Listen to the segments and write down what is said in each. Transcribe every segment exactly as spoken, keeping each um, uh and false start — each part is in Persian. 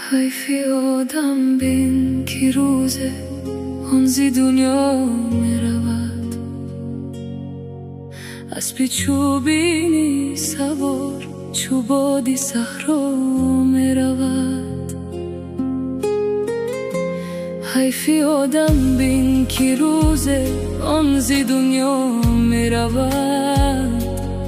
حیفی آدم بین که روزه آن زی دنیا می رود، اسبی چوبینی سوار چوبادی صحرا می رود. حیفی آدم بین که روزه آن زی دنیا می رود،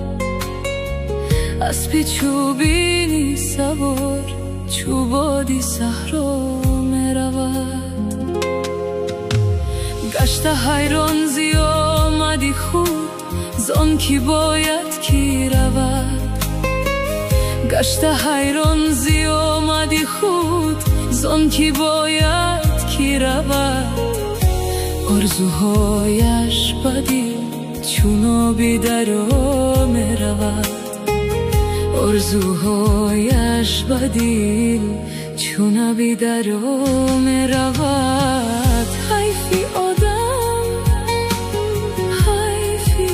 اسبی چوبینی سوار چوبادی صحرا می رود. گشت حیران زی آمدی خود زان کی باید کی رود، گشت حیران زی آمدی خود زان کی باید کی رود. آرزوهایش بدی چون آبی دریا می رود، آرزوهایش بدی چون آبی دریا می رود. حیفی آدم، حیفی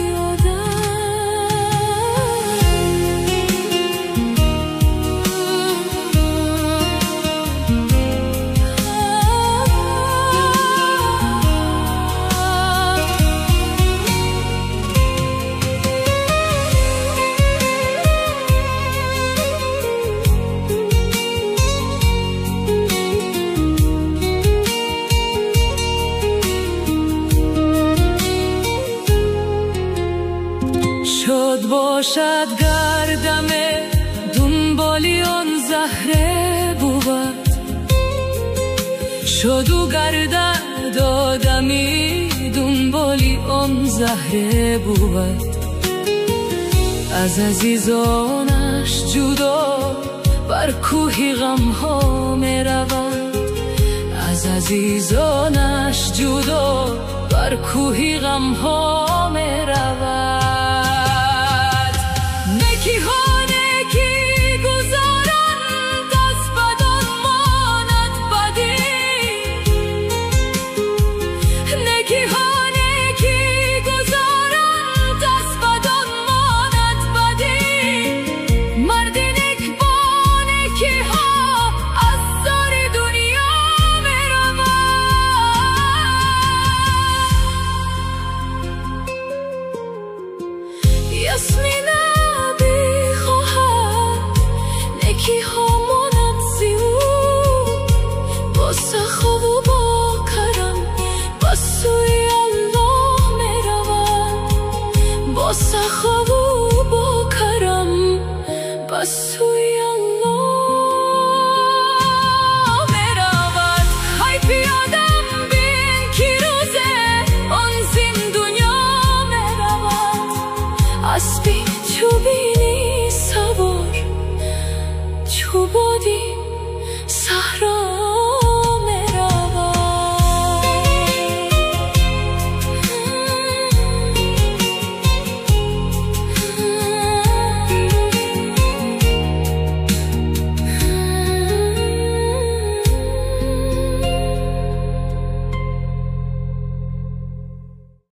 شاد باشد گردم دنبالی آن زهره بود، شاد و گردد آدمی دنبالی آن زهره بود. از عزیزانش جدا بر کوهی غم ها می رود، از عزیزانش جدا بر کوهی غم ها می رود. یاسمینه بی خواهد نکی ها ماند زی او، با سخا و با کرم با سوی الله می رود، با سخا و با کرم با سوی الله می رود. حیفی آدم بین که روزه آن زین دنیا می رود، اسبی چوبینی سوار چوبادی